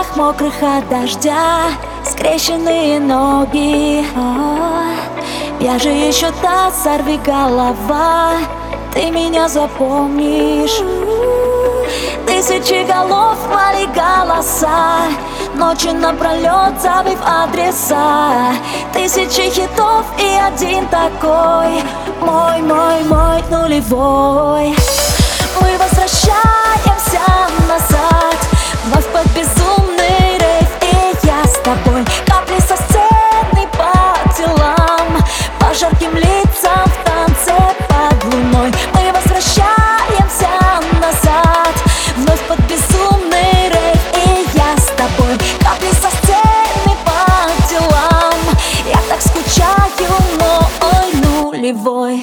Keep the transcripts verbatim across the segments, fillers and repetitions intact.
плечах, мокрых от дождя, скрещенные ноги. О, я же еще та сорвиголова, ты меня запомнишь. Тысячи голов, мои голоса, ночи напролет забыв адреса. Тысячи хитов и один такой, мой, мой, мой нулевой. Мы возвращаемся назад, вновь под безумный рейв, и я с тобой. Капли со сцены по телам, по жарким лицам в танце под луной. Мы возвращаемся назад, вновь под безумный рейв, и я с тобой. Капли со сцены по телам, я так скучаю, мой нулевой.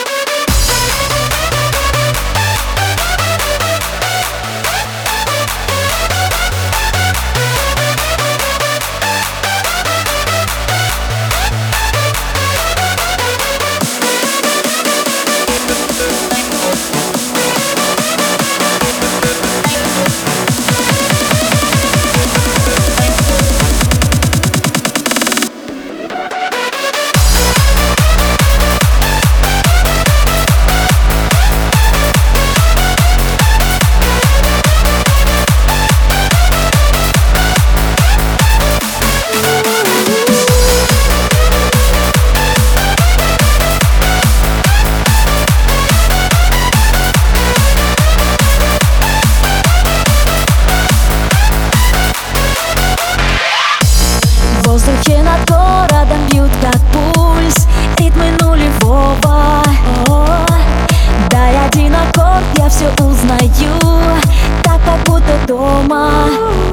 В воздухе над городом бьют как пульс ритмы нулевого. О, дай один аккорд, я все узнаю, так как будто дома.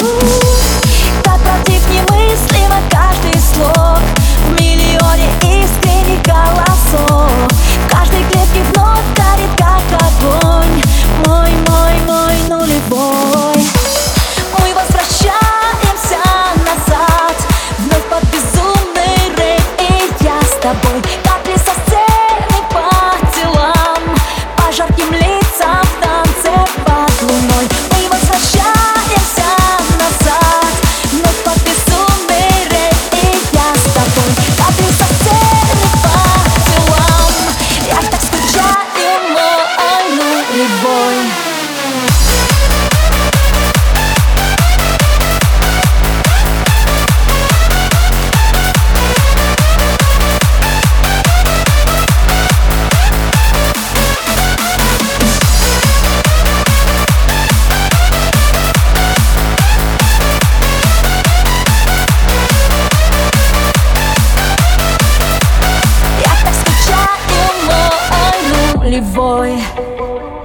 Так правдив немыслимо каждый слог, в миллионе искренних голосов. В каждой клетке вновь горит как огонь, мой, мой, мой нулевой. Мы возвращаемся назад, вновь под безумный рейв, и я с тобой. Капли со сцены по телам, по жарким лицам в танце под луной. Мы возвращаемся назад, вновь под безумный рейв, и я с тобой. Капли со сцены по телам, я так скучаю, мой нулевой. Нулевой.